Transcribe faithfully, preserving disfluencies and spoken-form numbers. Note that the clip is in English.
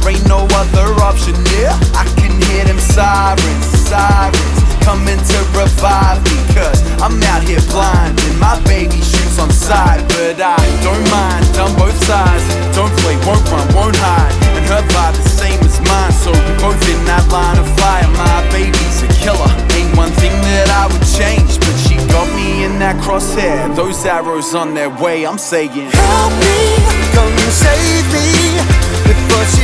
ain't no other option, yeah. I can hear them sirens, sirens coming to revive me, cause I'm out here blind and my baby shoots on sight. But I don't mind, on both sides. Don't play, won't run, won't hide. And her vibe the same as mine, so we both in that line of fire. My baby's a killer, ain't one thing that I would change, but she got me in that crosshair. Those arrows on their way, I'm saying, help me, come save me before she